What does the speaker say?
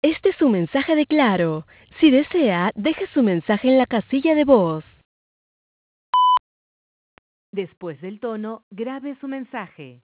Este es su mensaje de Claro. Si desea, deje su mensaje en la casilla de voz. Después del tono, grabe su mensaje.